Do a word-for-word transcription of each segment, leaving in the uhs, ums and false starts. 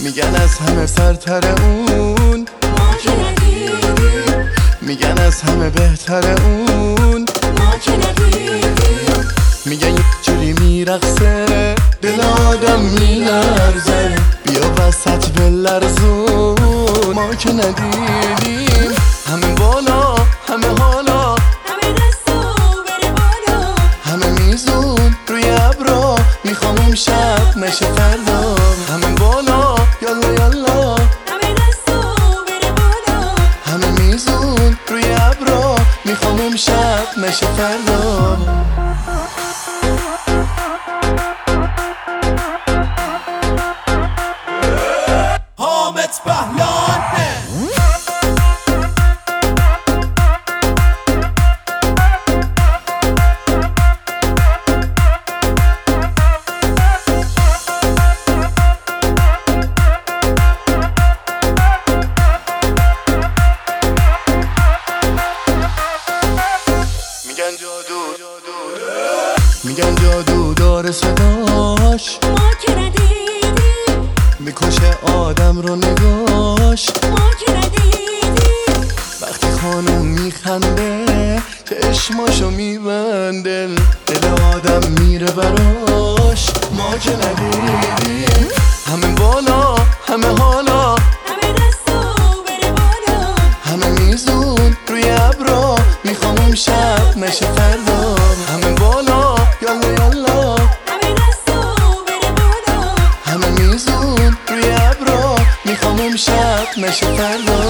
میگن از همه سرتر اون، ما که ندیدیم. میگن از همه بهتر اون، ما که ندیدیم. میگن یک جوری میرقصه دل آدم میلرزه، بیا وسط بلرزون. ما که ندیدیم همه بالا همه حالا، همه دستو بره بالا، همه میزون روی ابرا، میخوام اون شب نشه فردا. همه بالا یالا یالا، همه دستو بره بالا. همه میزون روی ابرا، میخوام اون شب نشه فردا. حامد پهلان میگن جادو میگن جادو داره صداش، ما که ندیدیم. میکشه آدم رو نگاش. ما که ندیدیم. وقتی خانوم میخنده چشماشو میبنده، دل آدم میره براش. ما که ندیدیم همه بالا همه حالا، همه دستو بره بالا، همه میزون روی ابرا، میخوام اون شب نشه فردا. همه بالا یالا یالا، همه دستو بره بالا. همه میزون روی ابرا، میخوام اون شب نشه فردا.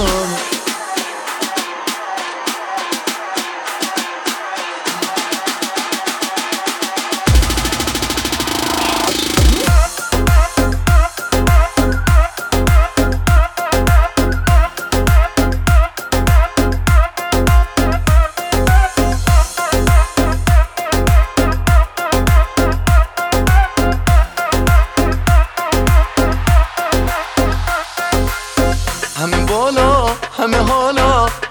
همه بالا همه حالا،